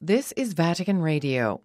This is Vatican Radio.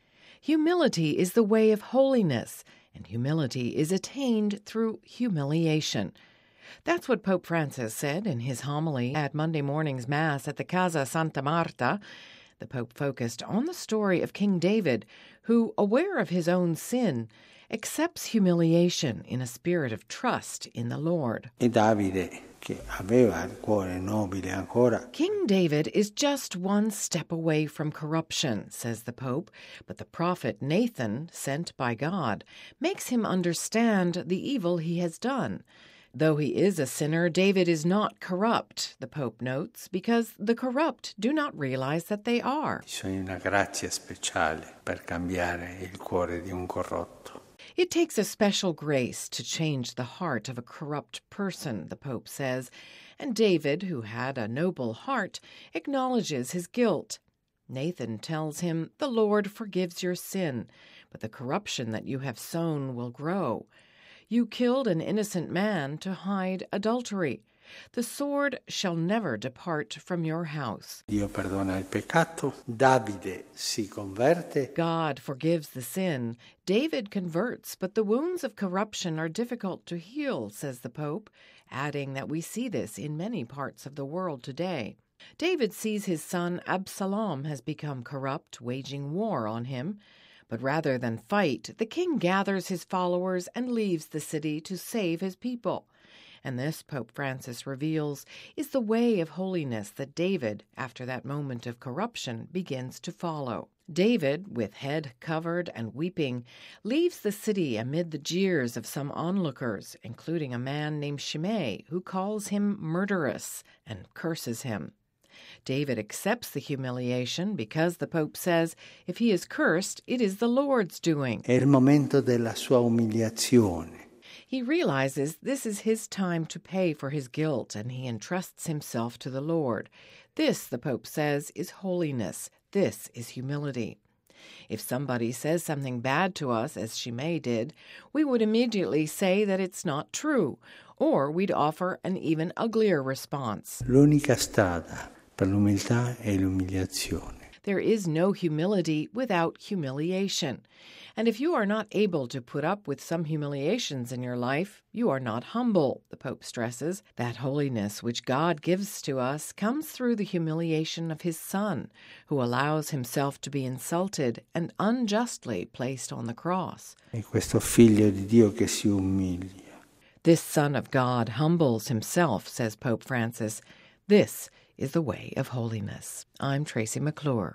Humility is the way of holiness, and humility is attained through humiliation. That's what Pope Francis said in his homily at Monday morning's Mass at the Casa Santa Marta. The Pope focused on the story of King David, who, aware of his own sin, accepts humiliation in a spirit of trust in the Lord. E Davide, che aveva il cuore nobile ancora. King David is just one step away from corruption, says the Pope, but the prophet Nathan, sent by God, makes him understand the evil he has done. Though he is a sinner, David is not corrupt, the Pope notes, because the corrupt do not realize that they are. Bisogna una grazia speciale per cambiare il cuore di un corrotto. It takes a special grace to change the heart of a corrupt person, the Pope says, and David, who had a noble heart, acknowledges his guilt. Nathan tells him, "The Lord forgives your sin, but the corruption that you have sown will grow. You killed an innocent man to hide adultery. The sword shall never depart from your house." Dio perdona il peccato, Davide si converte. God forgives the sin. David converts, but the wounds of corruption are difficult to heal, says the Pope, adding that we see this in many parts of the world today. David sees his son Absalom has become corrupt, waging war on him. But rather than fight, the king gathers his followers and leaves the city to save his people. And this, Pope Francis reveals, is the way of holiness that David, after that moment of corruption, begins to follow. David, with head covered and weeping, leaves the city amid the jeers of some onlookers, including a man named Shimei, who calls him murderous and curses him. David accepts the humiliation because the Pope says if he is cursed, it is the Lord's doing. È il momento della sua umiliazione. He realizes this is his time to pay for his guilt, and he entrusts himself to the Lord. This, the Pope says, is holiness. This is humility. If somebody says something bad to us, as Shimei did, we would immediately say that it's not true, or we'd offer an even uglier response. L'unica strada per l'umiltà è l'umiliazione. There is no humility without humiliation. And if you are not able to put up with some humiliations in your life, you are not humble, the Pope stresses. That holiness which God gives to us comes through the humiliation of his Son, who allows himself to be insulted and unjustly placed on the cross. È questo figlio di Dio che si umilia. This Son of God humbles himself, says Pope Francis. This is the way of holiness. I'm Tracy McClure.